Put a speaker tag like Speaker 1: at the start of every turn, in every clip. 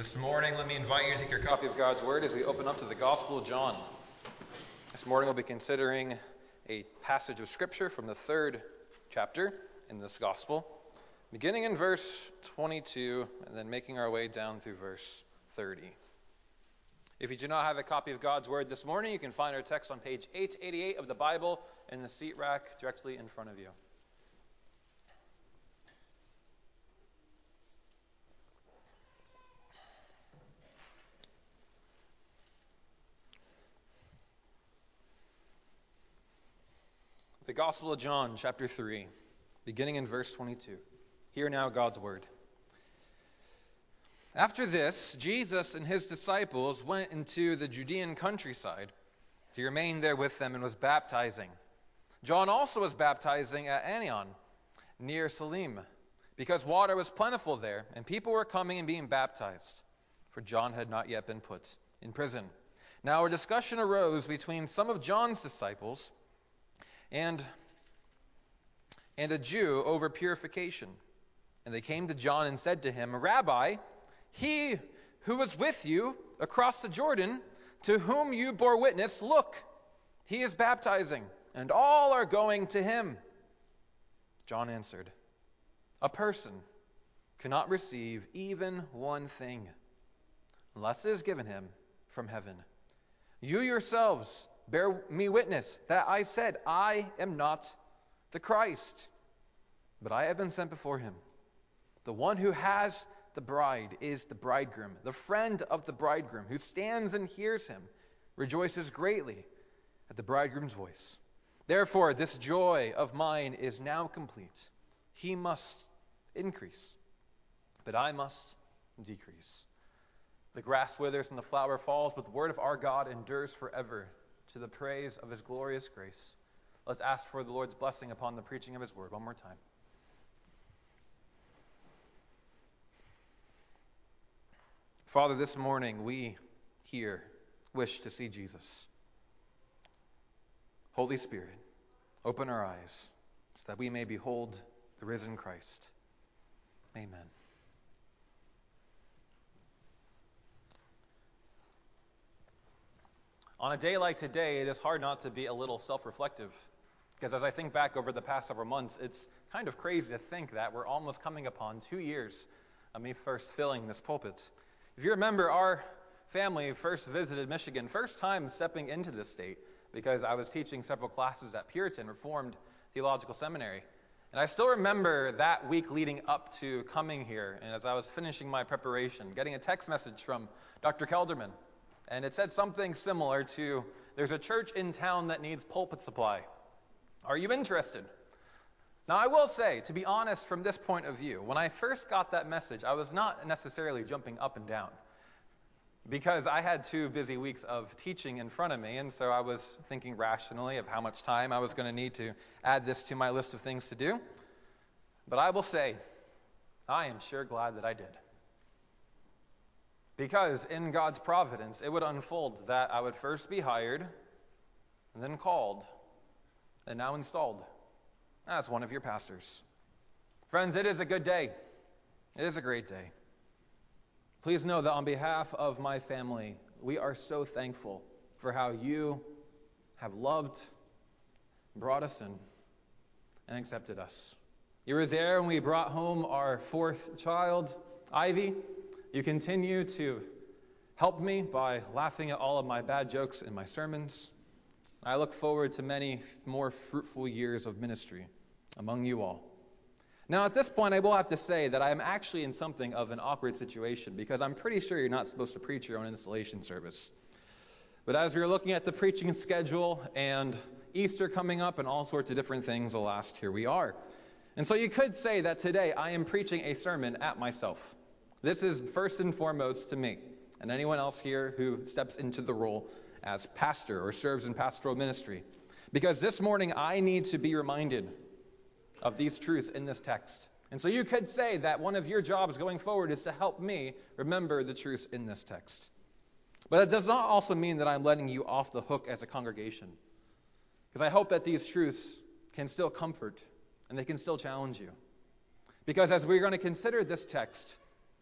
Speaker 1: This morning, let me invite you to take your copy of God's Word as we open up to the Gospel of John. This morning, we'll be considering a passage of Scripture from the 3rd chapter in this Gospel, beginning in verse 22 and then making our way down through verse 30. If you do not have a copy of God's Word this morning, you can find our text on page 888 of the Bible in the seat rack directly in front of you. The Gospel of John, chapter 3, beginning in verse 22. Hear now God's word. After this, Jesus and his disciples went into the Judean countryside. He remained there with them and was baptizing. John also was baptizing at Aenon, near Salim, because water was plentiful there, and people were coming and being baptized, for John had not yet been put in prison. Now a discussion arose between some of John's disciples and a Jew over purification. And they came to John and said to him, Rabbi, he who was with you across the Jordan, to whom you bore witness, look, he is baptizing, and all are going to him. John answered, a person cannot receive even one thing unless it is given him from heaven. You yourselves bear me witness that I said, I am not the Christ, but I have been sent before him. The one who has the bride is the bridegroom. The friend of the bridegroom who stands and hears him rejoices greatly at the bridegroom's voice. Therefore, this joy of mine is now complete. He must increase, but I must decrease. The grass withers and the flower falls, but the word of our God endures forever. To the praise of his glorious grace. Let's ask for the Lord's blessing upon the preaching of his word one more time. Father, this morning we here wish to see Jesus. Holy Spirit, open our eyes so that we may behold the risen Christ. Amen. On a day like today, it is hard not to be a little self-reflective, because as I think back over the past several months, it's kind of crazy to think that we're almost coming upon 2 years of me first filling this pulpit. If you remember, our family first visited Michigan, first time stepping into this state, because I was teaching several classes at Puritan Reformed Theological Seminary. And I still remember that week leading up to coming here, and as I was finishing my preparation, getting a text message from Dr. Kelderman. And it said something similar to, there's a church in town that needs pulpit supply. Are you interested? Now, I will say, to be honest, from this point of view, when I first got that message, I was not necessarily jumping up and down, because I had 2 busy weeks of teaching in front of me, and so I was thinking rationally of how much time I was going to need to add this to my list of things to do. But I will say, I am sure glad that I did. Because in God's providence, it would unfold that I would first be hired, and then called, and now installed as one of your pastors. Friends, it is a good day. It is a great day. Please know that on behalf of my family, we are so thankful for how you have loved, brought us in, and accepted us. You were there when we brought home our 4th child, Ivy. You continue to help me by laughing at all of my bad jokes in my sermons. I look forward to many more fruitful years of ministry among you all. Now, at this point, I will have to say that I am actually in something of an awkward situation, because I'm pretty sure you're not supposed to preach your own installation service. But as we were looking at the preaching schedule and Easter coming up and all sorts of different things, alas, here we are. And so you could say that today I am preaching a sermon at myself. This is first and foremost to me, and anyone else here who steps into the role as pastor or serves in pastoral ministry. Because this morning I need to be reminded of these truths in this text. And so you could say that one of your jobs going forward is to help me remember the truths in this text. But it does not also mean that I'm letting you off the hook as a congregation. Because I hope that these truths can still comfort and they can still challenge you. Because as we're going to consider this text,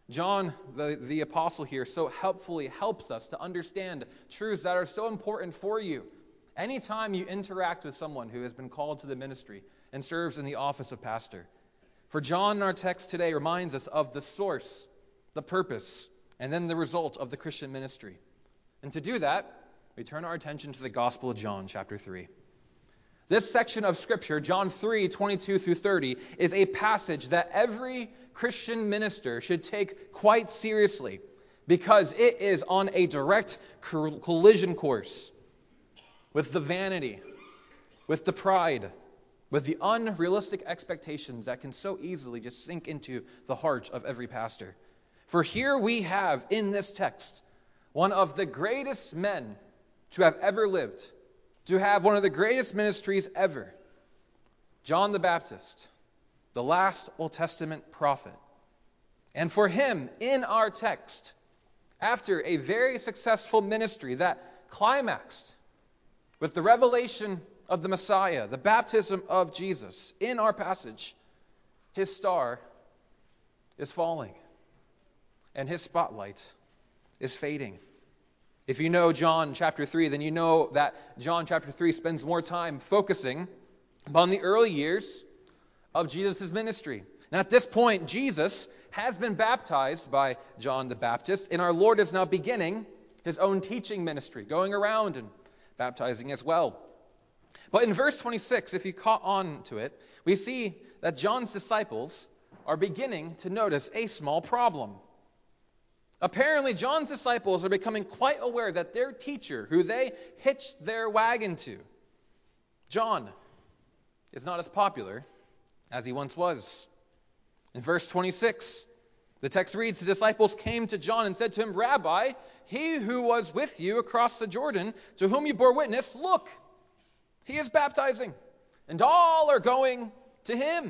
Speaker 1: John, the apostle here, so helpfully helps us to understand truths that are so important for you. Anytime you interact with someone who has been called to the ministry and serves in the office of pastor. For John in our text today reminds us of the source, the purpose, and then the result of the Christian ministry. And to do that, we turn our attention to the Gospel of John, chapter 3. This section of Scripture, John 3, 22 through 30, is a passage that every Christian minister should take quite seriously because it is on a direct collision course with the vanity, with the pride, with the unrealistic expectations that can so easily just sink into the heart of every pastor. For here we have in this text one of the greatest men to have ever lived, to have one of the greatest ministries ever, John the Baptist, the last Old Testament prophet. And for him, in our text, after a very successful ministry that climaxed with the revelation of the Messiah, the baptism of Jesus, in our passage, his star is falling and his spotlight is fading. If you know John chapter 3, then you know that John chapter 3 spends more time focusing upon the early years of Jesus' ministry. And at this point, Jesus has been baptized by John the Baptist, and our Lord is now beginning his own teaching ministry, going around and baptizing as well. But in verse 26, if you caught on to it, we see that John's disciples are beginning to notice a small problem. Apparently, John's disciples are becoming quite aware that their teacher, who they hitched their wagon to, John, is not as popular as he once was. In verse 26, the text reads, the disciples came to John and said to him, Rabbi, he who was with you across the Jordan, to whom you bore witness, look, he is baptizing, and all are going to him.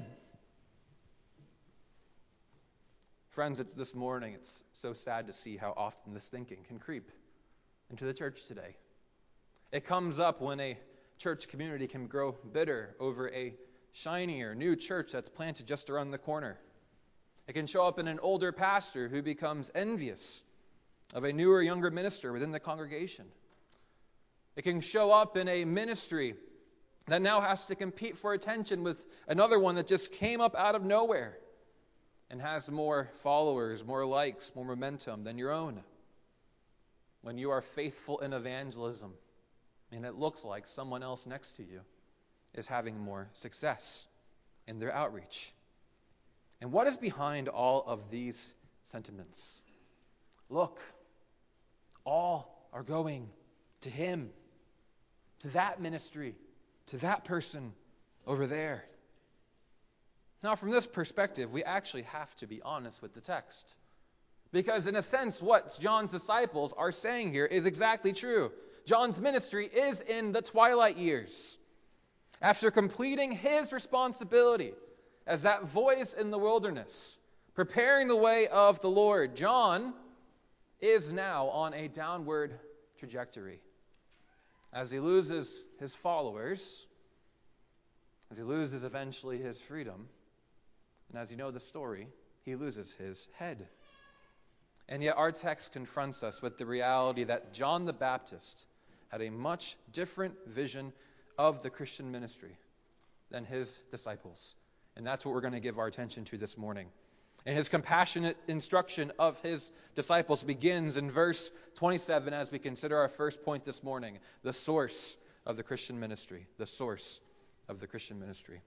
Speaker 1: Friends, it's this morning, it's so sad to see how often this thinking can creep into the church today. It comes up when a church community can grow bitter over a shinier new church that's planted just around the corner. It can show up in an older pastor who becomes envious of a newer, younger minister within the congregation. It can show up in a ministry that now has to compete for attention with another one that just came up out of nowhere and has more followers, more likes, more momentum than your own. When you are faithful in evangelism, and it looks like someone else next to you is having more success in their outreach. And what is behind all of these sentiments? Look, all are going to him, to that ministry, to that person over there. Now, from this perspective, we actually have to be honest with the text. Because in a sense, what John's disciples are saying here is exactly true. John's ministry is in the twilight years. After completing his responsibility as that voice in the wilderness, preparing the way of the Lord, John is now on a downward trajectory. As he loses his followers, as he loses eventually his freedom, and as you know the story, he loses his head. And yet our text confronts us with the reality that John the Baptist had a much different vision of the Christian ministry than his disciples. And that's what we're going to give our attention to this morning. And his compassionate instruction of his disciples begins in verse 27 as we consider our first point this morning, the source of the Christian ministry. The source of the Christian ministry.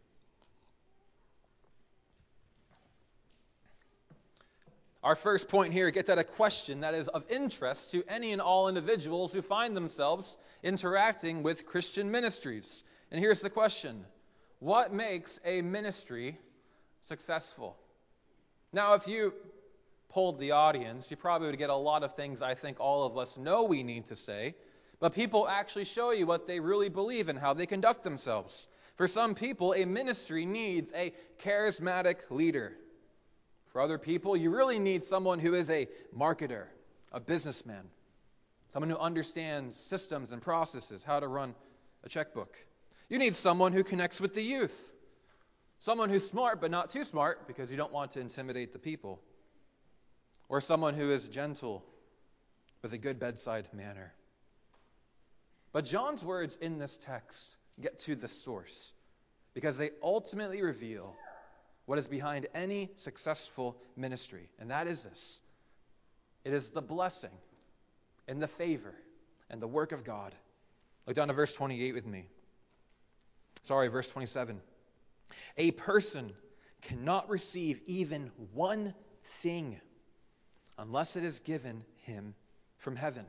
Speaker 1: Our first point here gets at a question that is of interest to any and all individuals who find themselves interacting with Christian ministries. And here's the question: what makes a ministry successful? Now, if you polled the audience, you probably would get a lot of things I think all of us know we need to say, but people actually show you what they really believe and how they conduct themselves. For some people, a ministry needs a charismatic leader. For other people, you really need someone who is a marketer, a businessman, someone who understands systems and processes, how to run a checkbook. You need someone who connects with the youth, someone who's smart but not too smart because you don't want to intimidate the people. or someone who is gentle with a good bedside manner. But John's words in this text get to the source because they ultimately reveal what is behind any successful ministry. And that is this. It is the blessing and the favor and the work of God. Look down to verse 28 with me. Verse 27. A person cannot receive even one thing unless it is given him from heaven.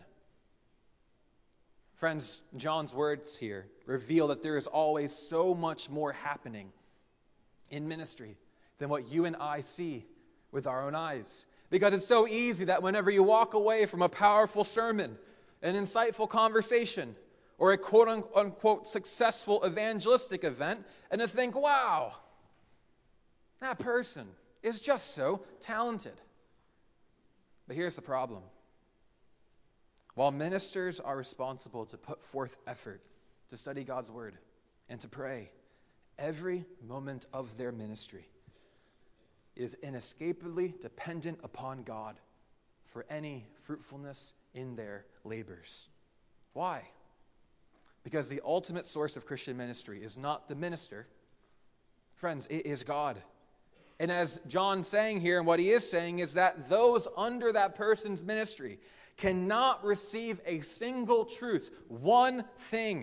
Speaker 1: Friends, John's words here reveal that there is always so much more happening in ministry than what you and I see with our own eyes. Because it's so easy that whenever you walk away from a powerful sermon, an insightful conversation, or a quote-unquote successful evangelistic event, and to think, wow, that person is just so talented. But here's the problem. While ministers are responsible to put forth effort to study God's Word and to pray, every moment of their ministry is inescapably dependent upon God for any fruitfulness in their labors. Why? Because the ultimate source of Christian ministry is not the minister. Friends, it is God. And as John's saying here, and what he is saying is that those under that person's ministry cannot receive a single truth, one thing,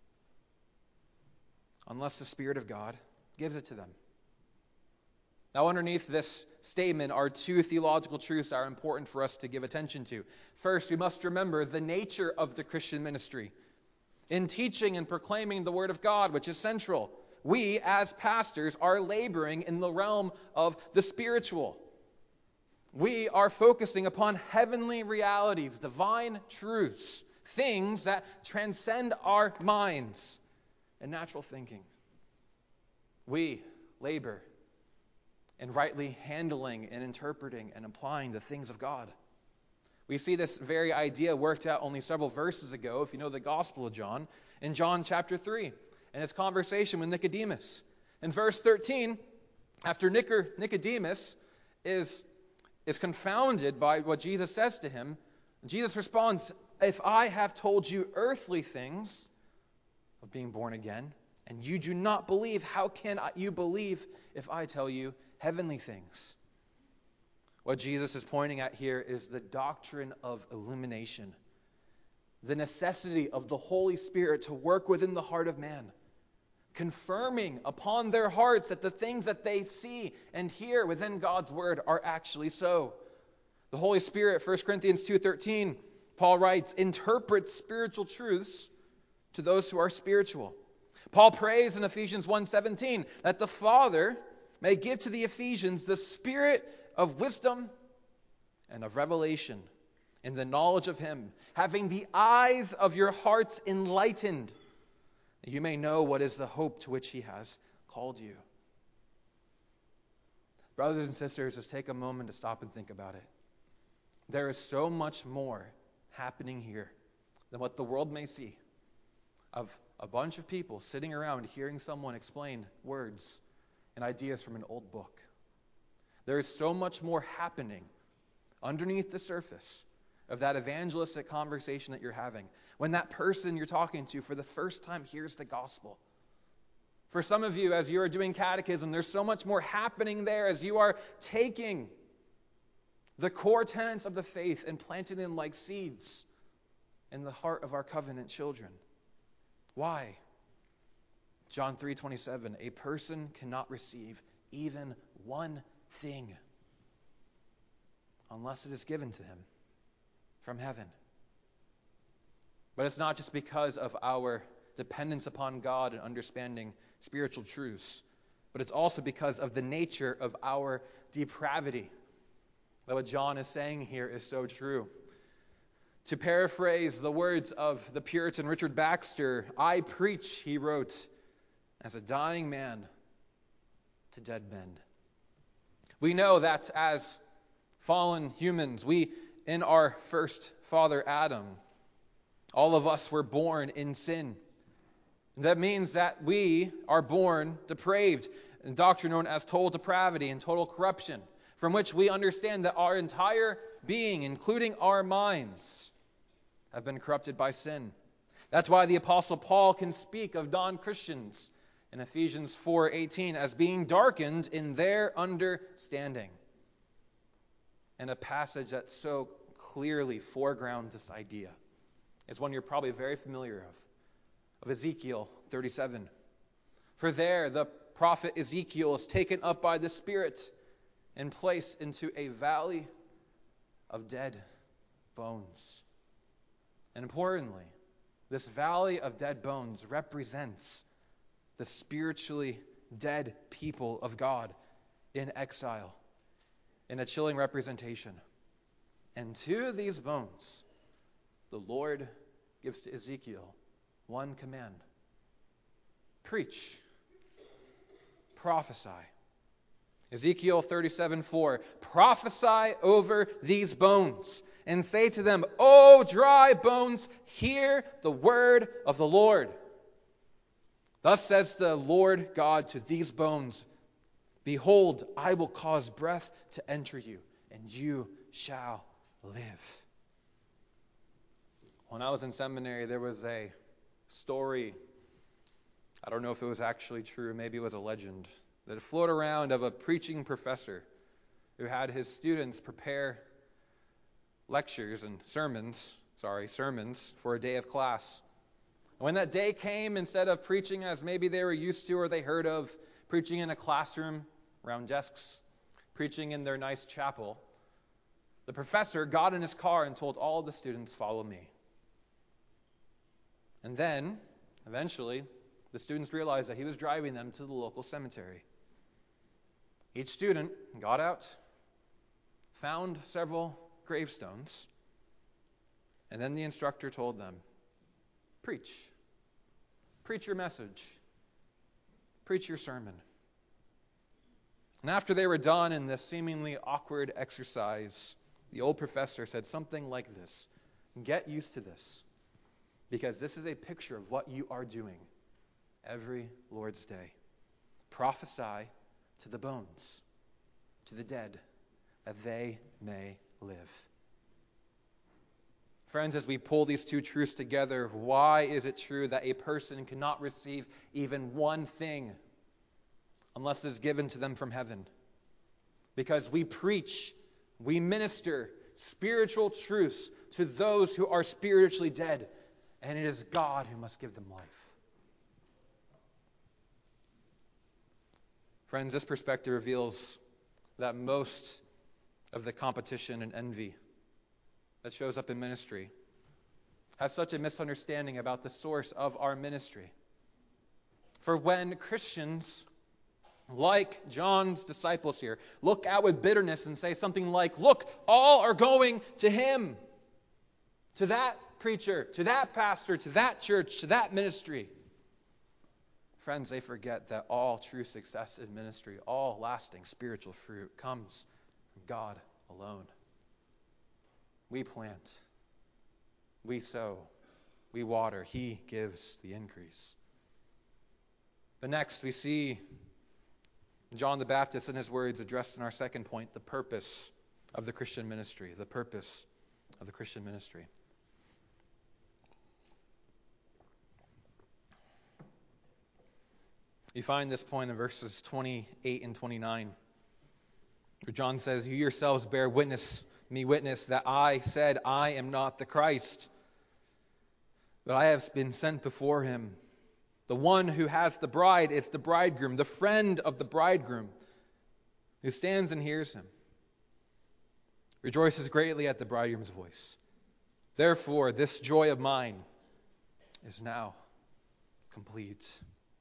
Speaker 1: unless the Spirit of God gives it to them. Now, underneath this statement are two theological truths that are important for us to give attention to. First, we must remember the nature of the Christian ministry. In teaching and proclaiming the Word of God, which is central, we as pastors are laboring in the realm of the spiritual. We are focusing upon heavenly realities, divine truths, things that transcend our minds and natural thinking. We labor in rightly handling and interpreting and applying the things of God. We see this very idea worked out only several verses ago, if you know the Gospel of John, in John chapter 3, in his conversation with Nicodemus. In verse 13, after Nicodemus is confounded by what Jesus says to him, Jesus responds, "If I have told you earthly things of being born again, and you do not believe, how can you believe if I tell you heavenly things?" What Jesus is pointing at here is the doctrine of illumination, the necessity of the Holy Spirit to work within the heart of man, confirming upon their hearts that the things that they see and hear within God's Word are actually so. The Holy Spirit, 1 Corinthians 2:13, Paul writes, interprets spiritual truths to those who are spiritual. Paul prays in Ephesians 1:17 that the Father may give to the Ephesians the spirit of wisdom and of revelation in the knowledge of Him, having the eyes of your hearts enlightened, that you may know what is the hope to which He has called you. Brothers and sisters, just take a moment to stop and think about it. There is so much more happening here than what the world may see, of a bunch of people sitting around hearing someone explain words and ideas from an old book. There is so much more happening underneath the surface of that evangelistic conversation that you're having, when that person you're talking to for the first time hears the gospel. For some of you, as you are doing catechism, there's so much more happening there as you are taking the core tenets of the faith and planting them like seeds in the heart of our covenant children. Why? John 3:27, a person cannot receive even one thing unless it is given to him from heaven. But it's not just because of our dependence upon God and understanding spiritual truths, but it's also because of the nature of our depravity that what John is saying here is so true. To paraphrase the words of the Puritan Richard Baxter, I preach, he wrote, as a dying man to dead men. We know that as fallen humans, we, in our first father Adam, all of us were born in sin. That means that we are born depraved, in doctrine known as total depravity and total corruption. from which we understand that our entire being, including our minds, have been corrupted by sin. That's why the Apostle Paul can speak of non-Christians in Ephesians 4:18 as being darkened in their understanding. And a passage that so clearly foregrounds this idea is one you're probably very familiar of Ezekiel 37. For there, the prophet Ezekiel is taken up by the Spirit and placed into a valley of dead bones. And importantly, this valley of dead bones represents the spiritually dead people of God in exile, in a chilling representation. And to these bones, the Lord gives to Ezekiel one command: preach, prophesy. Ezekiel 37:4, prophesy over these bones and say to them, O dry bones, hear the word of the Lord. Thus says the Lord God to these bones, behold, I will cause breath to enter you, and you shall live. When I was in seminary, there was a story, I don't know if it was actually true, maybe it was a legend, that floated around of a preaching professor who had his students prepare sermons for a day of class. And when that day came, instead of preaching as maybe they were used to or they heard of, preaching in a classroom around desks, preaching in their nice chapel, the professor got in his car and told all the students, follow me. And then, eventually, the students realized that he was driving them to the local cemetery. Each student got out, found several gravestones, and then the instructor told them, preach. Preach your message. Preach your sermon. And after they were done in this seemingly awkward exercise, the old professor said something like this: get used to this, because this is a picture of what you are doing every Lord's Day. Prophesy to the bones, to the dead, that they may live. Friends, as we pull these two truths together, why is it true that a person cannot receive even one thing unless it is given to them from heaven? Because we preach, we minister spiritual truths to those who are spiritually dead, and it is God who must give them life. Friends, this perspective reveals that most of the competition and envy that shows up in ministry has such a misunderstanding about the source of our ministry. For when Christians, like John's disciples here, look out with bitterness and say something like, look, all are going to him, to that preacher, to that pastor, to that church, to that ministry. Friends, they forget that all true success in ministry, all lasting spiritual fruit comes from God alone. We plant, we sow, we water. He gives the increase. But next, we see John the Baptist in his words addressed in our second point, the purpose of the Christian ministry. The purpose of the Christian ministry. You find this point in verses 28 and 29, where John says, you yourselves bear me witness that I said I am not the Christ, but I have been sent before him. The one who has the bride is the bridegroom, the friend of the bridegroom, who stands and hears him, rejoices greatly at the bridegroom's voice. Therefore, this joy of mine is now complete.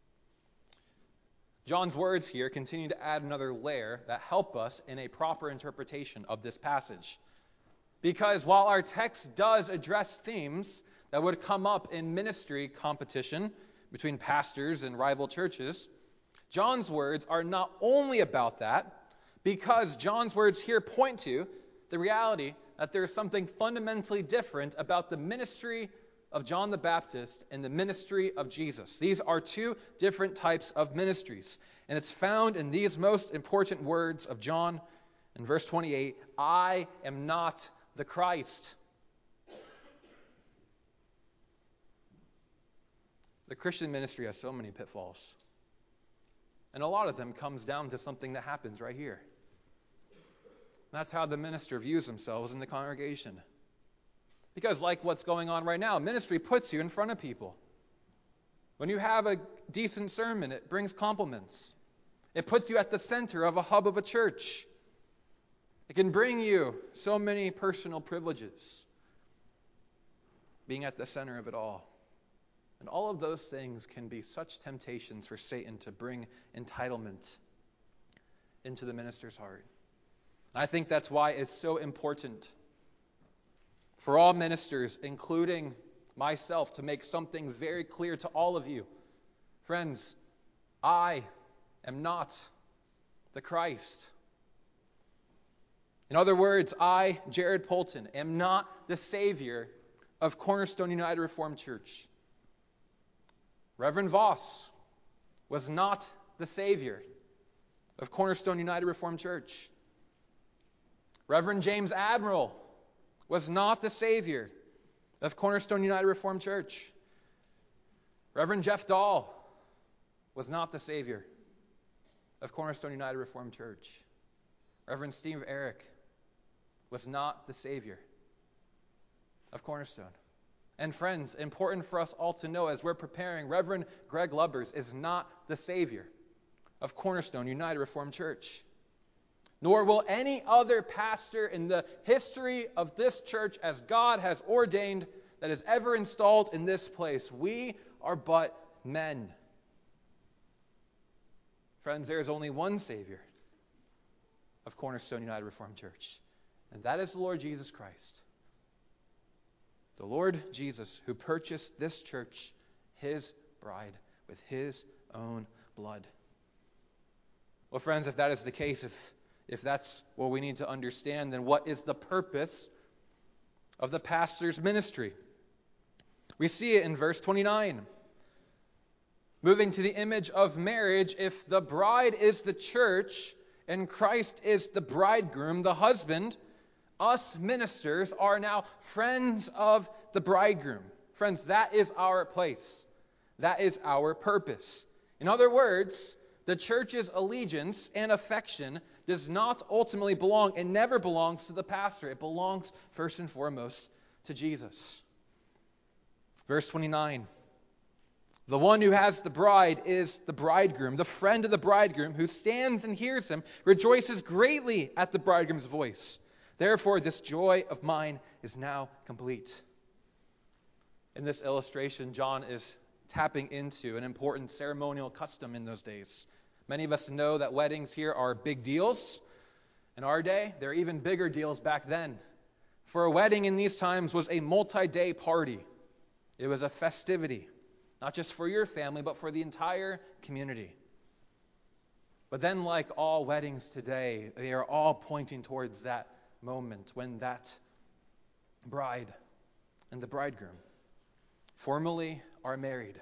Speaker 1: John's words here continue to add another layer that help us in a proper interpretation of this passage. Because while our text does address themes that would come up in ministry competition between pastors and rival churches, John's words are not only about that, because John's words here point to the reality that there is something fundamentally different about the ministry of John the Baptist and the ministry of Jesus. These are two different types of ministries. And it's found in these most important words of John In verse 28, I am not the Christ. The Christian ministry has so many pitfalls. And a lot of them comes down to something that happens right here. That's how the minister views themselves in the congregation. Because like what's going on right now, ministry puts you in front of people. When you have a decent sermon, it brings compliments. It puts you at the center of a hub of a church. It can bring you so many personal privileges, being at the center of it all. And all of those things can be such temptations for Satan to bring entitlement into the minister's heart. I think that's why it's so important for all ministers, including myself, to make something very clear to all of you. Friends, I am not the Christ. In other words, I, Jared Polton, am not the Savior of Cornerstone United Reformed Church. Reverend Voss was not the Savior of Cornerstone United Reformed Church. Reverend James Admiral was not the Savior of Cornerstone United Reformed Church. Reverend Jeff Dahl was not the Savior of Cornerstone United Reformed Church. Reverend Steve Eric was not the Savior of Cornerstone. And friends, important for us all to know as we're preparing, Reverend Greg Lubbers is not the Savior of Cornerstone United Reformed Church. Nor will any other pastor in the history of this church as God has ordained that is ever installed in this place. We are but men. Friends, there is only one Savior of Cornerstone United Reformed Church, and that is the Lord Jesus Christ. The Lord Jesus, who purchased this church, his bride, with his own blood. Well, friends, if that is the case, if that's what we need to understand, then what is the purpose of the pastor's ministry? We see it in verse 29. Moving to the image of marriage, if the bride is the church and Christ is the bridegroom, the husband, us ministers are now friends of the bridegroom. Friends, that is our place. That is our purpose. In other words, the church's allegiance and affection does not ultimately belong and never belongs to the pastor. It belongs first and foremost to Jesus. Verse 29. The one who has the bride is the bridegroom. The friend of the bridegroom who stands and hears him rejoices greatly at the bridegroom's voice. Therefore, this joy of mine is now complete. In this illustration, John is tapping into an important ceremonial custom in those days. Many of us know that weddings here are big deals. In our day, they're even bigger deals back then. For a wedding in these times was a multi-day party. It was a festivity, not just for your family, but for the entire community. But then, like all weddings today, they are all pointing towards that moment when that bride and the bridegroom formally are married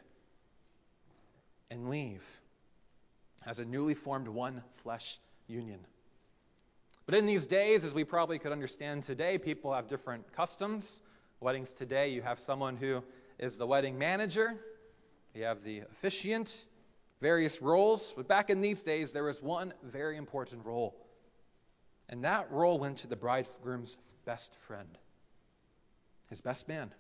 Speaker 1: and leave as a newly formed one flesh union. But in these days, as we probably could understand today, people have different customs. Weddings today, you have someone who is the wedding manager, you have the officiant, various roles. But back in these days, there was one very important role. And that role went to the bridegroom's best friend, his best man.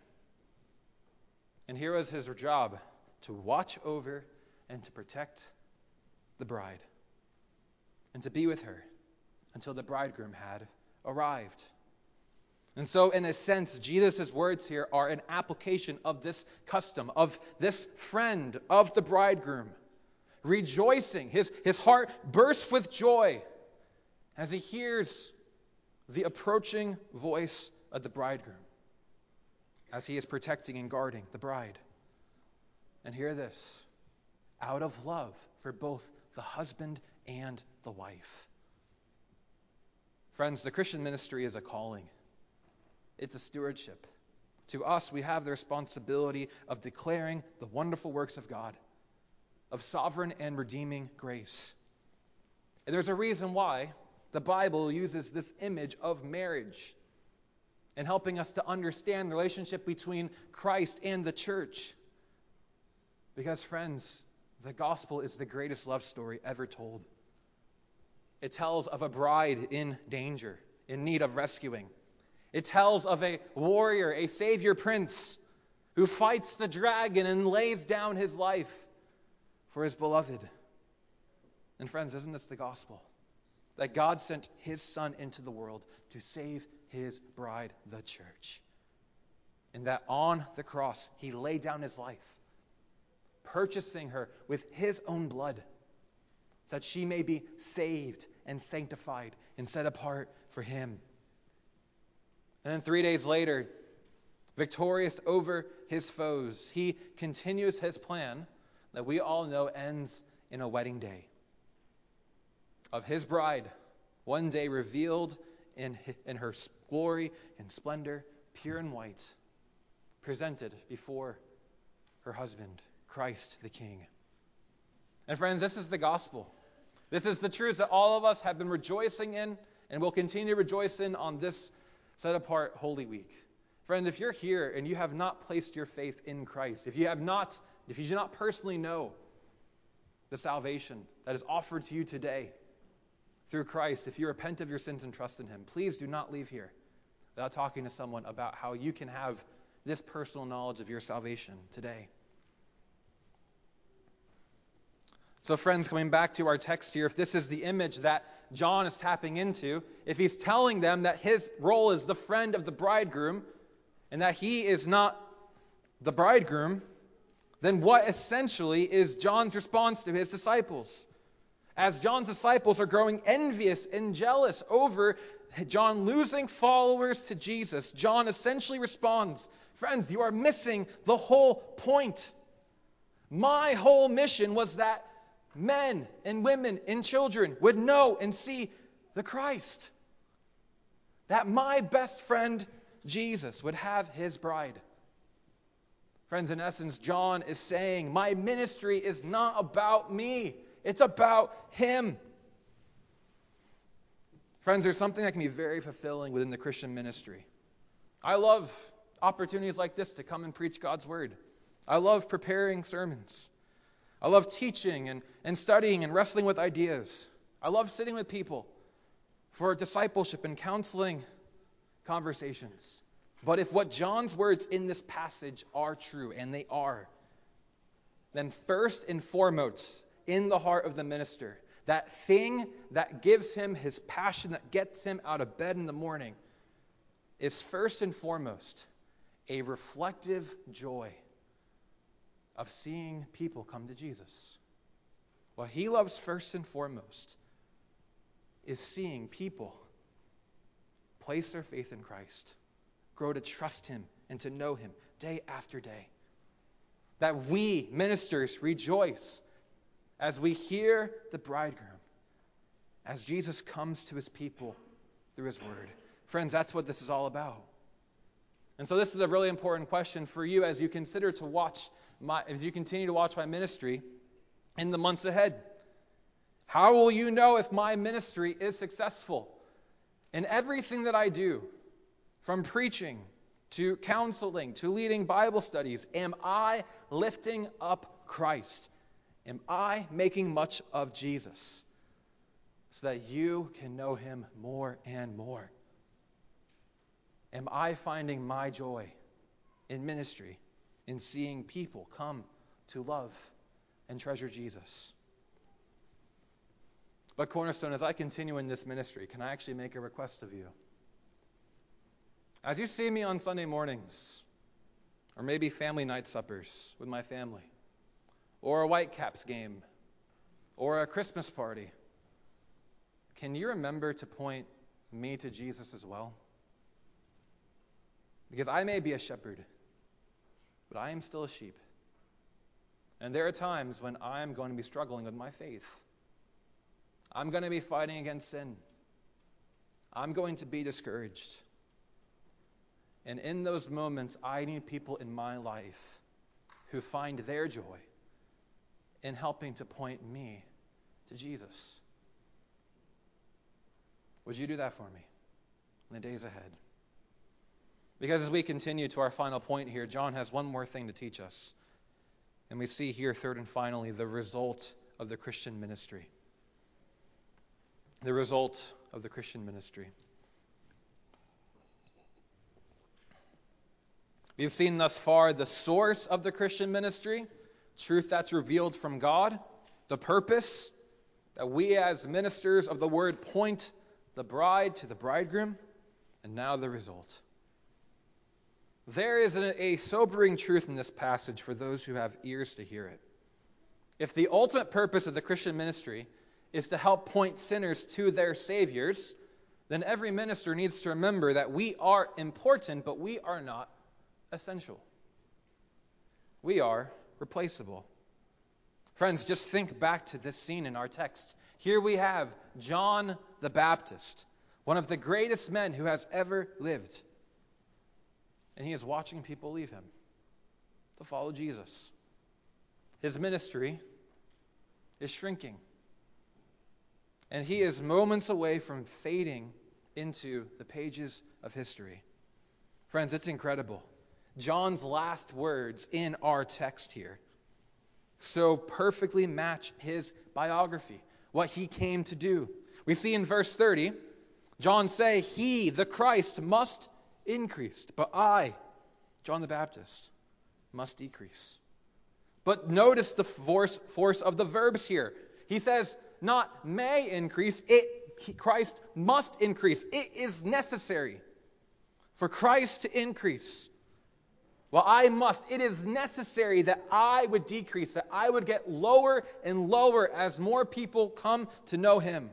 Speaker 1: And here was his job, to watch over and to protect the bride, and to be with her until the bridegroom had arrived. And so, in a sense, Jesus' words here are an application of this custom, of this friend of the bridegroom, rejoicing. His heart bursts with joy as he hears the approaching voice of the bridegroom, as he is protecting and guarding the bride. And hear this, out of love for both the husband and the wife. Friends, the Christian ministry is a calling. It's a stewardship. To us, we have the responsibility of declaring the wonderful works of God, of sovereign and redeeming grace. And there's a reason why the Bible uses this image of marriage in helping us to understand the relationship between Christ and the church. Because, friends, the gospel is the greatest love story ever told. It tells of a bride in danger, in need of rescuing. It tells of a warrior, a savior prince, who fights the dragon and lays down his life for his beloved. And friends, isn't this the gospel? That God sent his Son into the world to save his bride, the church. And that on the cross, he laid down his life, purchasing her with his own blood, so that she may be saved and sanctified and set apart for him. And then 3 days later, victorious over his foes, he continues his plan that we all know ends in a wedding day of his bride, one day revealed in her glory and splendor, pure and white, presented before her husband, Christ the King. And friends, this is the gospel. This is the truth that all of us have been rejoicing in and will continue to rejoice in on this set-apart Holy Week. Friend, if you're here and you have not placed your faith in Christ, if you do not personally know the salvation that is offered to you today through Christ, if you repent of your sins and trust in him, please do not leave here without talking to someone about how you can have this personal knowledge of your salvation today. So friends, coming back to our text here, if this is the image that John is tapping into, if he's telling them that his role is the friend of the bridegroom and that he is not the bridegroom, then what essentially is John's response to his disciples? As John's disciples are growing envious and jealous over John losing followers to Jesus, John essentially responds, friends, you are missing the whole point. My whole mission was that men and women and children would know and see the Christ. That my best friend, Jesus, would have his bride. Friends, in essence, John is saying, my ministry is not about me. It's about him. Friends, there's something that can be very fulfilling within the Christian ministry. I love opportunities like this to come and preach God's word. I love preparing sermons. I love teaching and studying and wrestling with ideas. I love sitting with people for discipleship and counseling conversations. But if what John's words in this passage are true, and they are, then first and foremost, in the heart of the minister, that thing that gives him his passion, that gets him out of bed in the morning, is first and foremost a reflective joy of seeing people come to Jesus. What he loves first and foremost is seeing people place their faith in Christ, grow to trust him and to know him day after day. That we, ministers, rejoice as we hear the bridegroom, as Jesus comes to his people through his word. Friends, that's what this is all about. And so this is a really important question for you as you consider as you continue to watch my ministry in the months ahead. How will you know if my ministry is successful? In everything that I do, from preaching to counseling to leading Bible studies, am I lifting up Christ? Am I making much of Jesus so that you can know him more and more? Am I finding my joy in ministry, in seeing people come to love and treasure Jesus? But Cornerstone, as I continue in this ministry, can I actually make a request of you? As you see me on Sunday mornings, or maybe family night suppers with my family, or a Whitecaps game, or a Christmas party, can you remember to point me to Jesus as well? Because I may be a shepherd, but I am still a sheep. And there are times when I'm going to be struggling with my faith. I'm going to be fighting against sin. I'm going to be discouraged. And in those moments, I need people in my life who find their joy in helping to point me to Jesus. Would you do that for me in the days ahead? Because as we continue to our final point here, John has one more thing to teach us. And we see here, third and finally, the result of the Christian ministry. The result of the Christian ministry. We've seen thus far the source of the Christian ministry, truth that's revealed from God, the purpose, that we as ministers of the word point the bride to the bridegroom, and now the result. There is a sobering truth in this passage for those who have ears to hear it. If the ultimate purpose of the Christian ministry is to help point sinners to their saviors, then every minister needs to remember that we are important, but we are not essential. We are replaceable. Friends, just think back to this scene in our text. Here we have John the Baptist, one of the greatest men who has ever lived. And he is watching people leave him to follow Jesus. His ministry is shrinking. And he is moments away from fading into the pages of history. Friends, it's incredible. John's last words in our text here so perfectly match his biography, what he came to do. We see in verse 30, John say, "He, the Christ, must increase, but I, John the Baptist, must decrease." But notice the force of the verbs here. He says, not may increase, Christ must increase. It is necessary for Christ to increase. Well, I must. It is necessary that I would decrease, that I would get lower and lower as more people come to know him.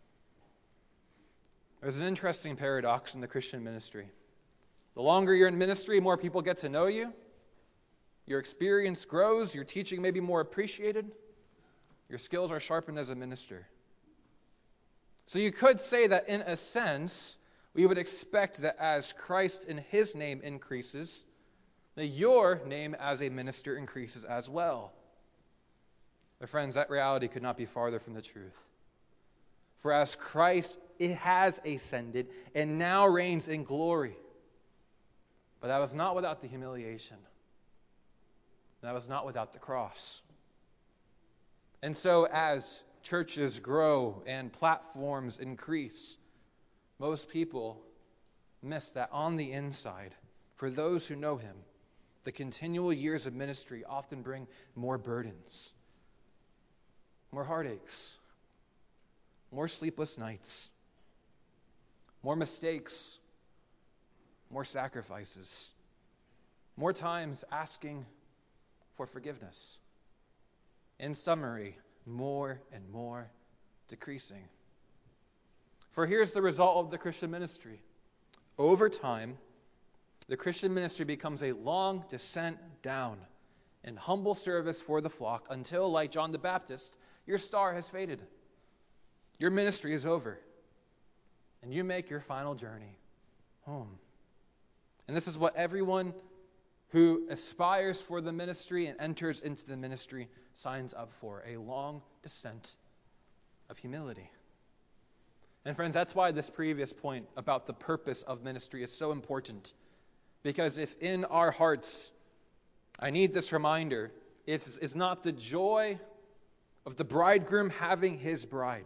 Speaker 1: There's an interesting paradox in the Christian ministry. The longer you're in ministry, more people get to know you. Your experience grows. Your teaching may be more appreciated. Your skills are sharpened as a minister. So you could say that in a sense, we would expect that as Christ in his name increases, that your name as a minister increases as well. But friends, that reality could not be farther from the truth. For as Christ has ascended and now reigns in glory, but that was not without the humiliation. That was not without the cross. And so as churches grow and platforms increase, most people miss that on the inside, for those who know him, the continual years of ministry often bring more burdens, more heartaches, more sleepless nights, more mistakes, more sacrifices, more times asking for forgiveness. In summary, more and more decreasing. For here's the result of the Christian ministry. Over time, the Christian ministry becomes a long descent down in humble service for the flock until, like John the Baptist, your star has faded. Your ministry is over. And you make your final journey home. And this is what everyone who aspires for the ministry and enters into the ministry signs up for, a long descent of humility. And friends, that's why this previous point about the purpose of ministry is so important. Because if in our hearts, I need this reminder, if it's not the joy of the bridegroom having his bride,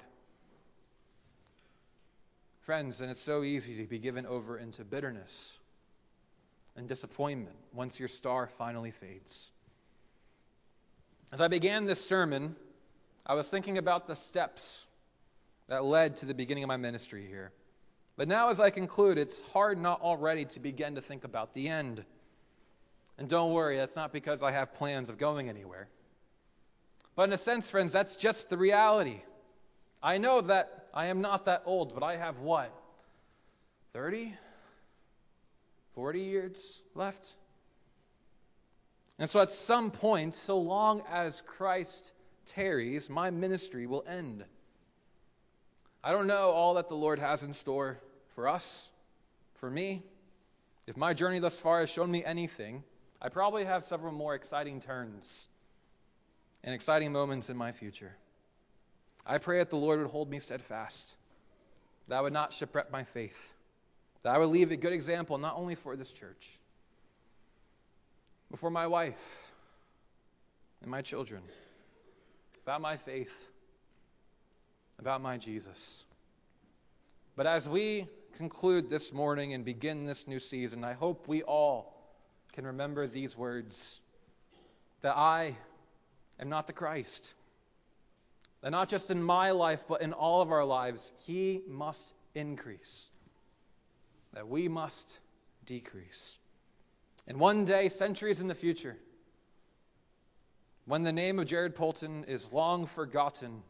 Speaker 1: friends, then it's so easy to be given over into bitterness and disappointment once your star finally fades. As I began this sermon, I was thinking about the steps that led to the beginning of my ministry here. But now as I conclude, it's hard not already to begin to think about the end. And don't worry, that's not because I have plans of going anywhere. But in a sense, friends, that's just the reality. I know that I am not that old, but I have what? 30? 40 years left? And so at some point, so long as Christ tarries, my ministry will end. I don't know all that the Lord has in store for us, for me. If my journey thus far has shown me anything, I probably have several more exciting turns and exciting moments in my future. I pray that the Lord would hold me steadfast that I would not shipwreck my faith, that I would leave a good example not only for this church, but for my wife and my children, about my faith, about my Jesus. But as we conclude this morning and begin this new season, I hope we all can remember these words, that I am not the Christ. That not just in my life, but in all of our lives, He must increase. That we must decrease. And one day, centuries in the future, when the name of Jared Polton is long forgotten,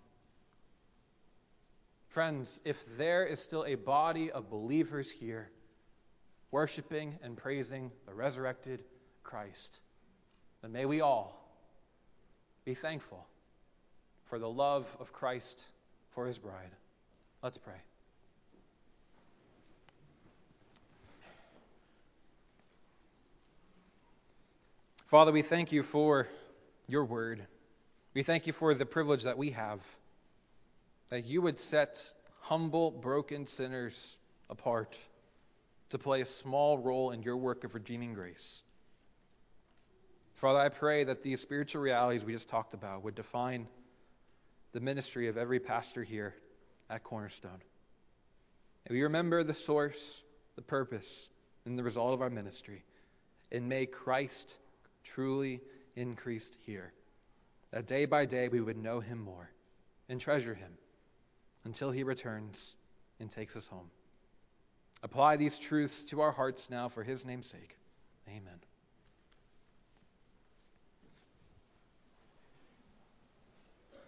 Speaker 1: friends, if there is still a body of believers here, worshiping and praising the resurrected Christ, then may we all be thankful for the love of Christ for His bride. Let's pray. Father, we thank you for your word. We thank you for the privilege that we have, that you would set humble, broken sinners apart to play a small role in your work of redeeming grace. Father, I pray that these spiritual realities we just talked about would define the ministry of every pastor here at Cornerstone. And we remember the source, the purpose, and the result of our ministry. And may Christ truly increase here, that day by day we would know Him more and treasure Him until He returns and takes us home. Apply these truths to our hearts now for His name's sake. Amen.